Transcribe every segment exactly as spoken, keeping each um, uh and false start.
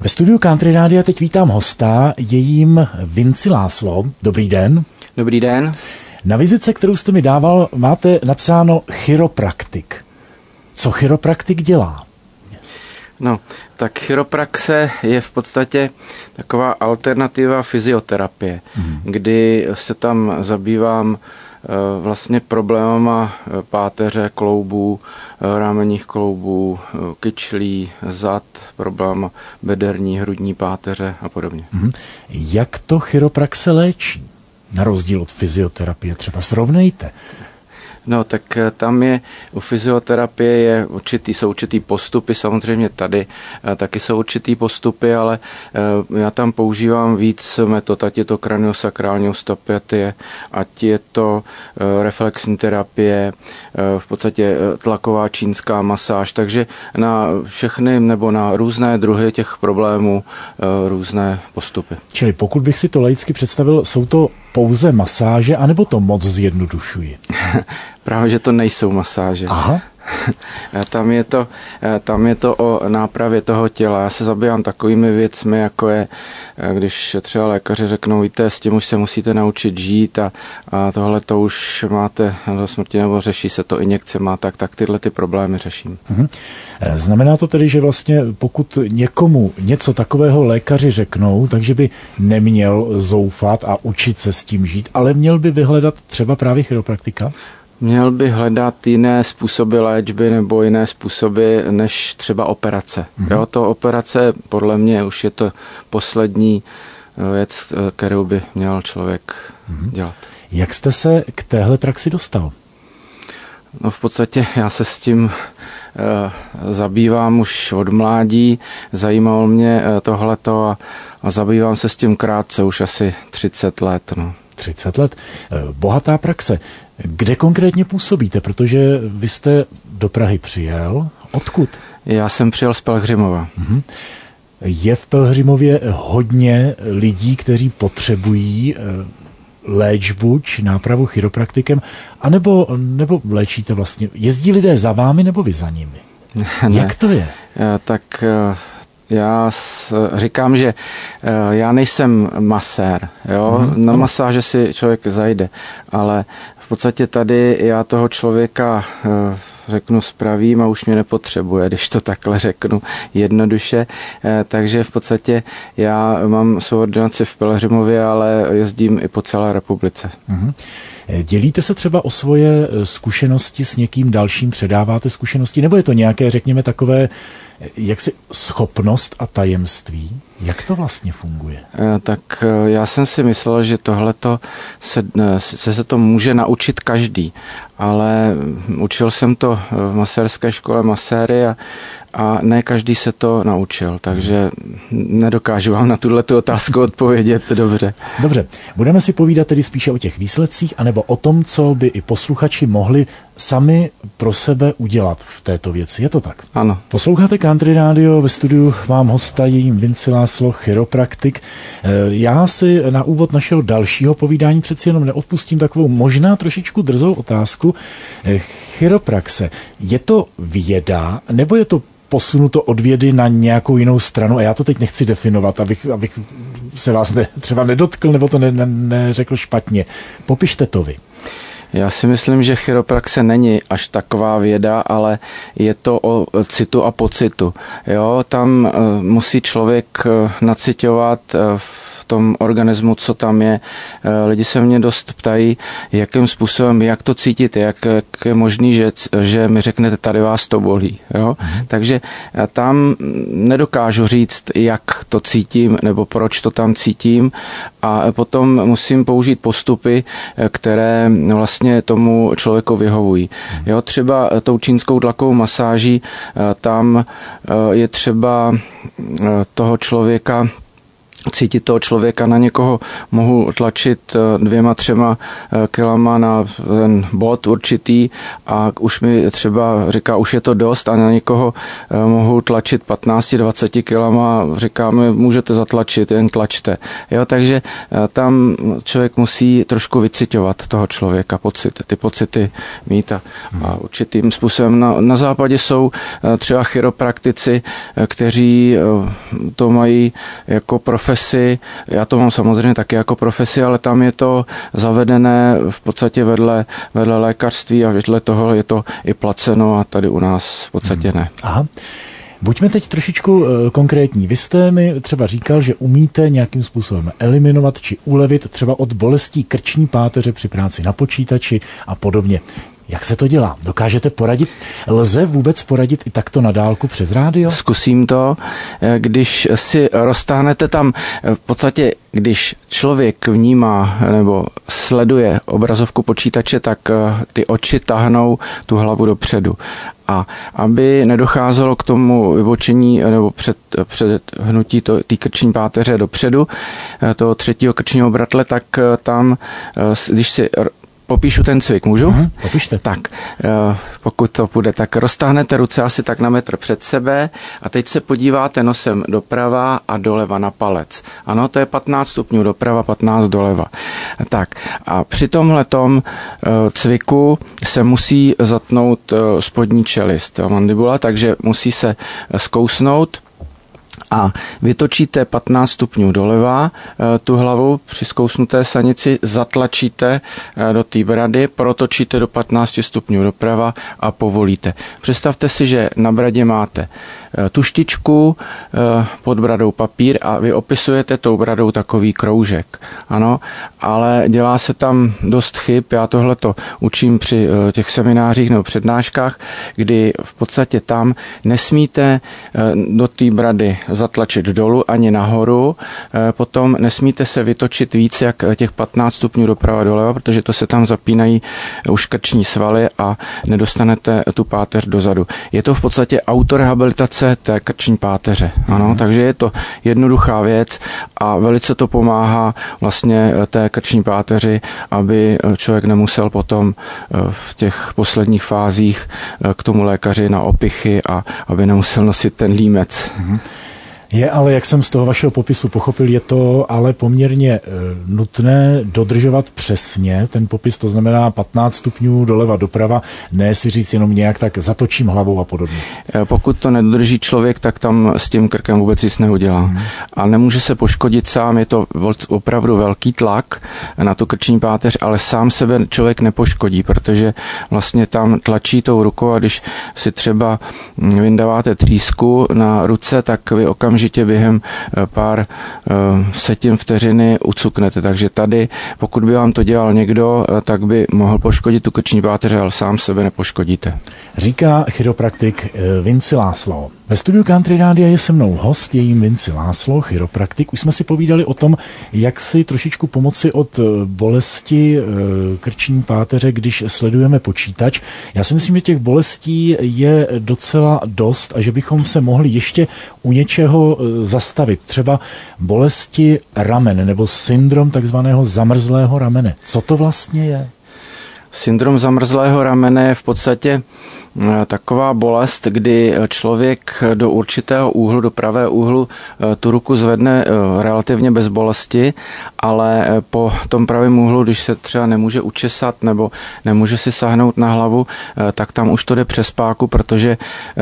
Ve studiu Country Rádia teď vítám hosta, je jím Vinci László. Dobrý den. Dobrý den. Na vizitce, kterou jste mi dával, máte napsáno chiropraktik. Co chiropraktik dělá? No, tak chiropraxe je v podstatě taková alternativa fyzioterapie, hmm. kdy se tam zabývám vlastně problémama páteře, kloubů, rámenních kloubů, kyčlí, zad, problém bederní, hrudní páteře a podobně. Hmm. Jak to chiropraxe léčí? Na rozdíl od fyzioterapie třeba srovnejte. No, tak tam je, u fyzioterapie je určitý, jsou určitý postupy, samozřejmě tady taky jsou určitý postupy, ale já tam používám víc metod, ať je to kraniosakrální osteopatie, ať je to reflexní terapie, v podstatě tlaková čínská masáž, takže na všechny nebo na různé druhy těch problémů různé postupy. Čili pokud bych si to laicky představil, jsou to pouze masáže, anebo to moc zjednodušuji? Právě, že to nejsou masáže. Aha. Tam je to, tam je to o nápravě toho těla. Já se zabývám takovými věcmi, jako je, když třeba lékaři řeknou, víte, s tím už se musíte naučit žít a, a tohle to už máte do smrti nebo řeší se to injekcema, tak, tak tyhle ty problémy řeším. Mhm. Znamená to tedy, že vlastně pokud někomu něco takového lékaři řeknou, takže by neměl zoufat a učit se s tím žít, ale měl by vyhledat třeba právě chiropraktika? Měl by hledat jiné způsoby léčby nebo jiné způsoby než třeba operace. Mm-hmm. Jo, to operace podle mě už je to poslední věc, kterou by měl člověk mm-hmm. dělat. Jak jste se k téhle praxi dostal? No v podstatě já se s tím e, zabývám už od mládí, zajímalo mě tohleto a, a zabývám se s tím krátce, už asi třicet let. No. třicet let. Bohatá praxe. Kde konkrétně působíte? Protože vy jste do Prahy přijel. Odkud? Já jsem přijel z Pelhřimova. Mhm. Je v Pelhřimově hodně lidí, kteří potřebují léčbu či nápravu chiropraktikem, anebo nebo léčíte vlastně? Jezdí lidé za vámi nebo vy za nimi? Ne. Jak to je? Tak já říkám, že já nejsem masér. Jo? Hmm. Na masáže si člověk zajde, ale v podstatě tady já toho člověka řeknu spravím a už mě nepotřebuje, když to takhle řeknu jednoduše. Takže v podstatě já mám svou ordinaci v Pelhřimově, ale jezdím i po celé republice. Hmm. Dělíte se třeba o svoje zkušenosti s někým dalším, předáváte zkušenosti, nebo je to nějaké, řekněme, takové jaksi schopnost a tajemství? Jak to vlastně funguje? Tak já jsem si myslel, že tohleto se, se, se to může naučit každý, ale učil jsem to v masérské škole maséry a, a ne každý se to naučil, takže nedokážu vám na tuto otázku odpovědět dobře. Dobře, budeme si povídat tedy spíše o těch výsledcích, anebo o tom, co by i posluchači mohli sami pro sebe udělat v této věci. Je to tak? Ano. Posloucháte Country Radio, ve studiu mám hosta, je jím Vinci László, chiropraktik. Já si na úvod našeho dalšího povídání přeci jenom neodpustím takovou možná trošičku drzou otázku. Chiropraxe, je to věda, nebo je to posunuto od vědy na nějakou jinou stranu? A já to teď nechci definovat, abych, abych se vás ne, třeba nedotkl, nebo to ne, ne, neřekl špatně. Popište to vy. Já si myslím, že chiropraxe není až taková věda, ale je to o citu a pocitu. Jo, tam uh, musí člověk uh, naciťovat uh, v tom organismu, co tam je. Uh, lidi se mě dost ptají, jakým způsobem, jak to cítíte, jak, jak je možný, že, že mi řeknete, tady vás to bolí. Jo? Mm. Takže uh, tam nedokážu říct, jak to cítím, nebo proč to tam cítím, a potom musím použít postupy, které vlastně tomu člověku vyhovují. Jo, třeba tou čínskou tlakovou masáží, tam je třeba toho člověka cítit toho člověka, na někoho mohu tlačit dvěma, třema kilama na ten bod určitý a už mi třeba říká, už je to dost a na někoho mohu tlačit patnáct dvacet kilama a říkáme, můžete zatlačit, jen tlačte. Jo, takže tam člověk musí trošku vyciťovat toho člověka, pocit, ty pocity mít a, a určitým způsobem. Na, na západě jsou třeba chiropraktici, kteří to mají jako profesi. Já to mám samozřejmě taky jako profesi, ale tam je to zavedené v podstatě vedle, vedle lékařství a vedle toho je to i placeno a tady u nás v podstatě ne. Aha. Buďme teď trošičku konkrétní. Vy jste mi třeba říkal, že umíte nějakým způsobem eliminovat či ulevit třeba od bolestí krční páteře při práci na počítači a podobně. Jak se to dělá? Dokážete poradit? Lze vůbec poradit i takto na dálku přes rádio? Zkusím to. Když si roztáhnete tam, v podstatě, když člověk vnímá nebo sleduje obrazovku počítače, tak ty oči tahnou tu hlavu dopředu. A aby nedocházelo k tomu vybočení nebo před, předhnutí té krční páteře dopředu, toho třetího krčního bratle, tak tam, když si popíšu ten cvik, můžu? Uhum, popište. Tak, pokud to půjde, tak roztáhnete ruce asi tak na metr před sebe a teď se podíváte nosem doprava a doleva na palec. Ano, to je patnáct stupňů doprava, patnáct doleva. Tak a při tomhletom cviku se musí zatnout spodní čelist, mandibula, takže musí se zkousnout a vytočíte patnáct stupňů doleva, tu hlavu při zkousnuté sanici zatlačíte do té brady, protočíte do patnáct stupňů doprava a povolíte. Představte si, že na bradě máte tuštičku, pod bradou papír a vy opisujete tou bradou takový kroužek. Ano, ale dělá se tam dost chyb, já tohleto učím při těch seminářích nebo přednáškách, kdy v podstatě tam nesmíte do té brady zatlačit dolů ani nahoru, potom nesmíte se vytočit víc jak těch patnáct stupňů doprava doleva, protože to se tam zapínají už krční svaly a nedostanete tu páteř dozadu. Je to v podstatě autorehabilitace té krční páteře. Ano, mm. takže je to jednoduchá věc a velice to pomáhá vlastně té krční páteři, aby člověk nemusel potom v těch posledních fázích k tomu lékaři na opichy a aby nemusel nosit ten límec. Mm. Je ale, jak jsem z toho vašeho popisu pochopil, je to ale poměrně e, nutné dodržovat přesně ten popis, to znamená patnáct stupňů doleva doprava, ne si říct jenom nějak tak zatočím hlavou a podobně. Pokud to nedodrží člověk, tak tam s tím krkem vůbec nic neudělá. Hmm. A nemůže se poškodit sám, je to opravdu velký tlak na tu krční páteř, ale sám sebe člověk nepoškodí, protože vlastně tam tlačí tou rukou a když si třeba vyndáváte třísku na ruce, tak vy okamžitě Žitě během pár setin vteřiny ucuknete. Takže tady, pokud by vám to dělal někdo, tak by mohl poškodit tu krční páteř, ale sám sebe nepoškodíte. Říká chiropraktik Vinci László. Ve studiu Country Rádia je se mnou host, je jím Vinci László, chiropraktik. Už jsme si povídali o tom, jak si trošičku pomoci od bolesti krční páteře, když sledujeme počítač. Já si myslím, že těch bolestí je docela dost a že bychom se mohli ještě u něčeho zastavit. Třeba bolesti ramen nebo syndrom takzvaného zamrzlého ramene. Co to vlastně je? Syndrom zamrzlého ramene je v podstatě taková bolest, kdy člověk do určitého úhlu, do pravého úhlu tu ruku zvedne relativně bez bolesti, ale po tom pravém úhlu, když se třeba nemůže učesat nebo nemůže si sáhnout na hlavu, tak tam už to jde přes páku, protože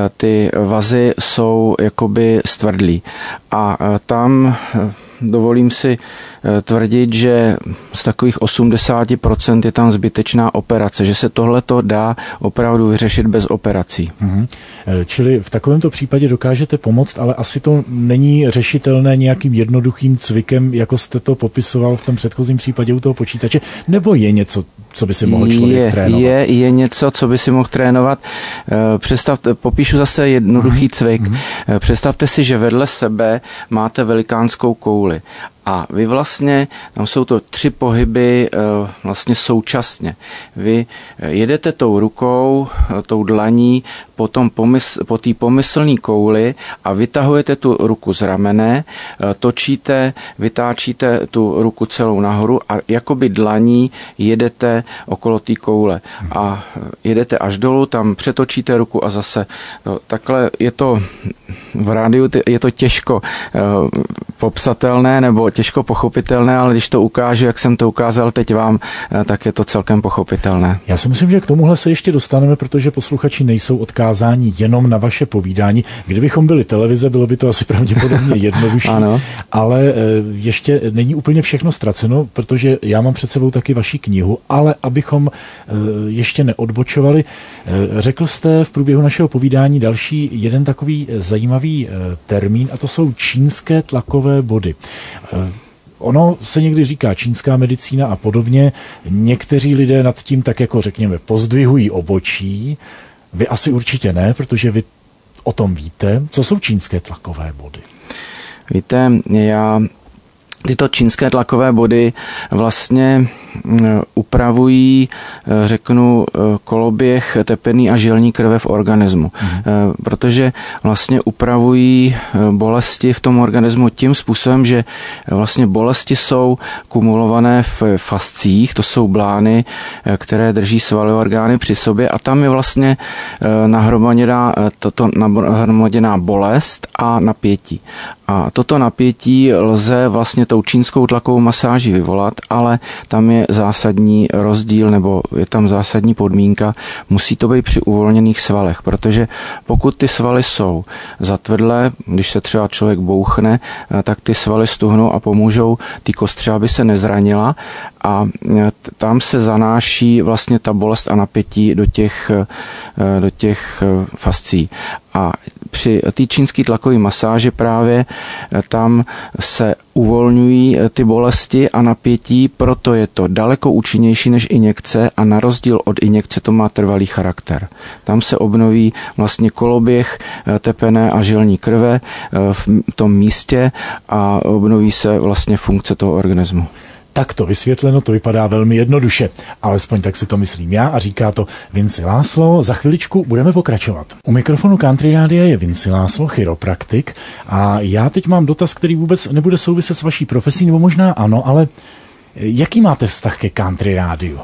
ty vazy jsou jakoby stvrdlí. A tam dovolím si tvrdit, že z takových osmdesát procent je tam zbytečná operace, že se tohleto dá opravdu vyřešit bez operací. Mm-hmm. Čili v takovémto případě dokážete pomoct, ale asi to není řešitelné nějakým jednoduchým cvikem, jako jste to popisoval v tom předchozím případě u toho počítače, nebo je něco, co by si mohl člověk je, trénovat? Je, je něco, co by si mohl trénovat. Představte, popíšu zase jednoduchý mm-hmm. cvik. Mm-hmm. Představte si, že vedle sebe máte velikánskou kouli. A vy vlastně, tam jsou to tři pohyby vlastně současně. Vy jedete tou rukou, tou dlaní po tom pomysl, po té pomyslné kouli a vytahujete tu ruku z ramene, točíte, vytáčíte tu ruku celou nahoru a jakoby dlaní jedete okolo té koule. A jedete až dolů, tam přetočíte ruku a zase. No, takhle je to v rádiu, je to těžko popsatelné nebo těžko pochopitelné, ale když to ukážu, jak jsem to ukázal teď vám, tak je to celkem pochopitelné. Já si myslím, že k tomuhle se ještě dostaneme, protože posluchači nejsou odkázáni jenom na vaše povídání. Kdybychom byli televize, bylo by to asi pravděpodobně jednodušší, ano. Ale ještě není úplně všechno ztraceno, protože já mám před sebou taky vaši knihu, ale abychom ještě neodbočovali, řekl jste v průběhu našeho povídání další jeden takový zajímavý termín a to jsou čínské tlakové body. Ono se někdy říká čínská medicína a podobně. Někteří lidé nad tím tak jako řekněme pozdvihují obočí. Vy asi určitě ne, protože vy o tom víte. Co jsou čínské tlakové body? Víte, já tyto čínské tlakové body vlastně upravují, řeknu, koloběh tepení a žilní krve v organismu. Mm. Protože vlastně upravují bolesti v tom organismu tím způsobem, že vlastně bolesti jsou kumulované v fascích, to jsou blány, které drží svalové orgány při sobě a tam je vlastně nahromaděná, toto nahromaděná bolest a napětí. A toto napětí lze vlastně tou čínskou tlakovou masáží vyvolat, ale tam je zásadní rozdíl nebo je tam zásadní podmínka, musí to být při uvolněných svalech, protože pokud ty svaly jsou zatvrdlé, když se třeba člověk bouchne, tak ty svaly stuhnou a pomůžou ty kostře, aby se nezranila a tam se zanáší vlastně ta bolest a napětí do těch, do těch fascí. A při té čínské tlakové masáži právě tam se uvolňují ty bolesti a napětí, proto je to daleko účinnější než injekce a na rozdíl od injekce to má trvalý charakter. Tam se obnoví vlastně koloběh tepené a žilní krve v tom místě a obnoví se vlastně funkce toho organismu. Takto vysvětleno, to vypadá velmi jednoduše, alespoň tak si to myslím já a říká to Vinci László. Za chviličku budeme pokračovat. U mikrofonu Country Rádia je Vinci László, chiropraktik a já teď mám dotaz, který vůbec nebude souviset s vaší profesí, nebo možná ano, ale jaký máte vztah ke Country Rádiu?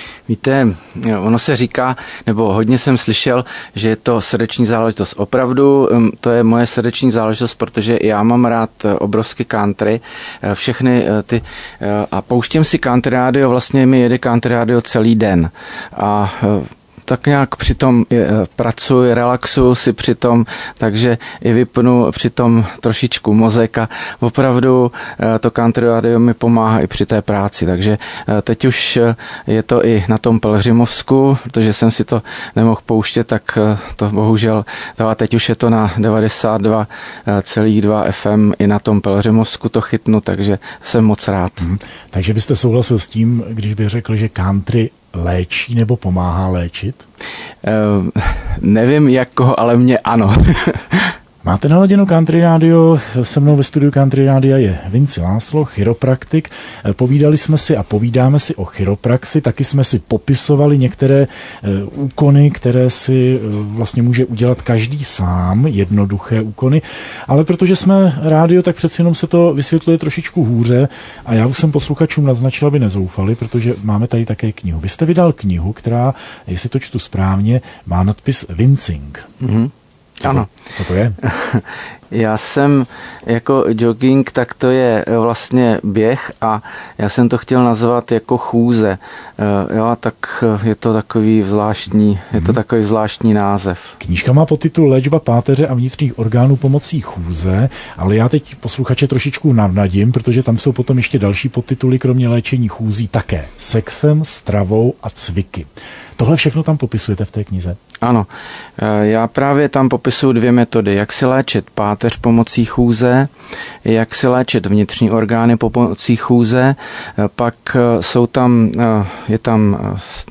Víte, ono se říká, nebo hodně jsem slyšel, že je to srdeční záležitost. Opravdu to je moje srdeční záležitost, protože já mám rád obrovsky country, všechny ty, a pouštím si Country Radio, vlastně mi jede Country Radio celý den. A tak nějak přitom pracuji, relaxuju si přitom, takže i vypnu přitom trošičku mozek a opravdu to Country Radio mi pomáhá i při té práci. Takže teď už je to i na tom Pelhřimovsku, protože jsem si to nemohl pouštět, tak to bohužel, to a teď už je to na devadesát dva celá dva F M i na tom Pelhřimovsku to chytnu, takže jsem moc rád. Hmm. Takže byste souhlasil s tím, když bych řekl, že country léčí nebo pomáhá léčit? Uh, nevím jak koho, ale mě ano. Máte naladěno Country Radio, se mnou ve studiu Country Rádia je Vinci László, chiropraktik. Povídali jsme si a povídáme si o chiropraxi, taky jsme si popisovali některé úkony, které si vlastně může udělat každý sám, jednoduché úkony, ale protože jsme rádio, tak přeci jenom se to vysvětluje trošičku hůře a já už jsem posluchačům naznačil, aby nezoufali, protože máme tady také knihu. Vy jste vydal knihu, která, jestli to čtu správně, má nadpis Vincing. Mm-hmm. Co ano. To, co to je? Já jsem jako jogging, tak to je vlastně běh a já jsem to chtěl nazvat jako chůze. Jo, tak je to takový zvláštní, je to takový zvláštní název. Knížka má podtitul Léčba páteře a vnitřních orgánů pomocí chůze, ale já teď posluchače trošičku navnadím, protože tam jsou potom ještě další podtituly, kromě léčení chůzí také sexem, stravou a cviky. Tohle všechno tam popisujete v té knize? Ano, já právě tam popisuju dvě metody, jak si léčit páteř pomocí chůze, jak si léčit vnitřní orgány pomocí chůze, pak jsou tam, je tam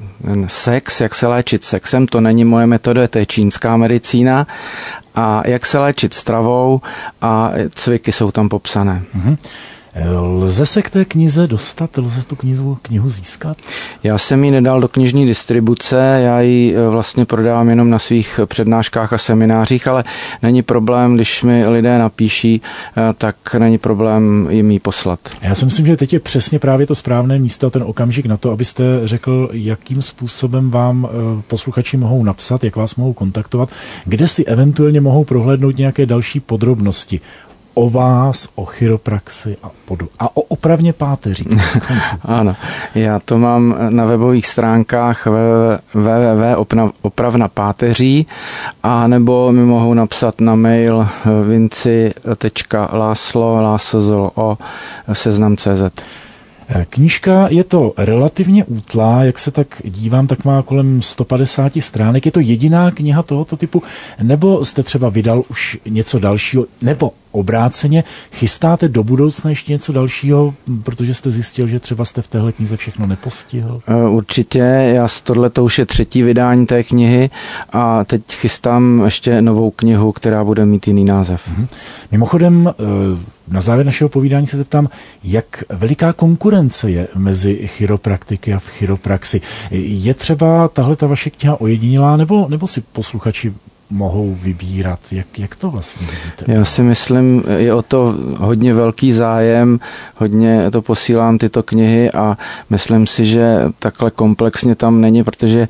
sex, jak se léčit sexem, to není moje metoda, to je čínská medicína, a jak se léčit stravou a cviky jsou tam popsané. Mhm. Lze se k té knize dostat? Lze tu knihu, knihu získat? Já jsem ji nedal do knižní distribuce, já ji vlastně prodávám jenom na svých přednáškách a seminářích, ale není problém, když mi lidé napíší, tak není problém jim ji poslat. Já si myslím, že teď je přesně právě to správné místo a ten okamžik na to, abyste řekl, jakým způsobem vám posluchači mohou napsat, jak vás mohou kontaktovat, kde si eventuálně mohou prohlédnout nějaké další podrobnosti o vás, o chiropraxi a, pod... a o opravně páteří. Ano, já to mám na webových stránkách w w w tečka opravna páteří a nebo mi mohou napsat na mail vinci tečka láslo láslo seznam tečka cé zet. Knížka je to relativně útlá, jak se tak dívám, tak má kolem sto padesát stránek. Je to jediná kniha tohoto typu, nebo jste třeba vydal už něco dalšího, nebo obráceně chystáte do budoucna ještě něco dalšího, protože jste zjistil, že třeba jste v téhle knize všechno nepostihl? Určitě, já tohle to už je třetí vydání té knihy a teď chystám ještě novou knihu, která bude mít jiný název. Mhm. Mimochodem, na závěr našeho povídání se zeptám, jak veliká konkurence je mezi chiropraktiky a v chiropraxi. Je třeba tahle ta vaše kniha ojedinělá, nebo, nebo si posluchači mohou vybírat? Jak, jak to vlastně vidíte? Já si myslím, je o to hodně velký zájem, hodně to posílám tyto knihy a myslím si, že takhle komplexně tam není, protože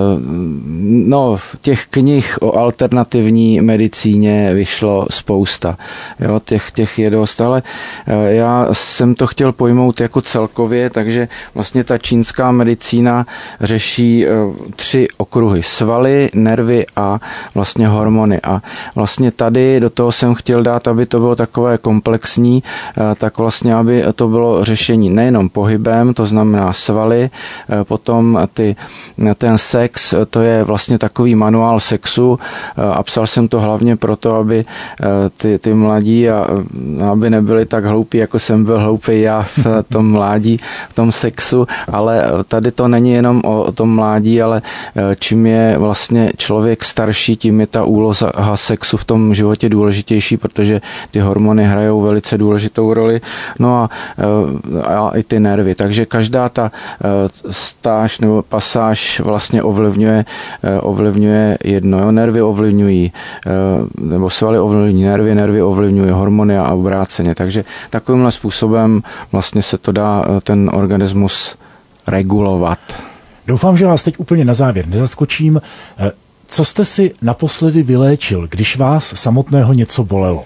no, těch knih o alternativní medicíně vyšlo spousta. Jo, těch, těch je dost, ale já jsem to chtěl pojmout jako celkově, takže vlastně ta čínská medicína řeší tři okruhy. Svaly, nervy a vlastně hormony. A vlastně tady do toho jsem chtěl dát, aby to bylo takové komplexní, tak vlastně, aby to bylo řešení nejenom pohybem, to znamená svaly, potom ty, ten sex, to je vlastně takový manuál sexu a psal jsem to hlavně proto, aby ty, ty mladí a aby nebyli tak hloupí, jako jsem byl hloupý já v tom mládí, v tom sexu, ale tady to není jenom o tom mládí, ale čím je vlastně člověk starší, tím je ta úloha sexu v tom životě důležitější, protože ty hormony hrajou velice důležitou roli, no a, a i ty nervy. Takže každá ta stáž nebo pasáž vlastně ovlivňuje, ovlivňuje jedno. Jo? Nervy ovlivňují, nebo svaly ovlivňují nervy, nervy ovlivňují hormony a obráceně. Takže takovýmhle způsobem vlastně se to dá ten organismus regulovat. Doufám, že vás teď úplně na závěr nezaskočím. Co jste si naposledy vyléčil, když vás samotného něco bolelo?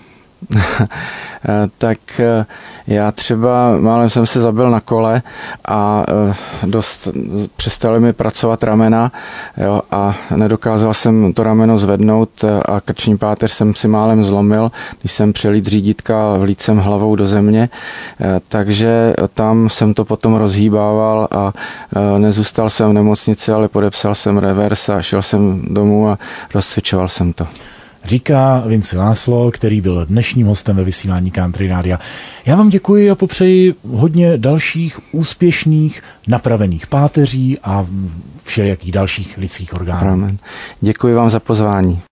Tak já třeba málem jsem se zabil na kole a dost přestaly mi pracovat ramena, jo, a nedokázal jsem to rameno zvednout a krční páteř jsem si málem zlomil, když jsem přelít řídítka, vlít jsem hlavou do země, takže tam jsem to potom rozhýbával a nezůstal jsem v nemocnici, ale podepsal jsem revers a šel jsem domů a rozcvičoval jsem to. Říká Vinci Láslo, který byl dnešním hostem ve vysílání Country Rádia. Já vám děkuji a popřeji hodně dalších úspěšných napravených páteří a všelijakých dalších lidských orgánů. Amen. Děkuji vám za pozvání.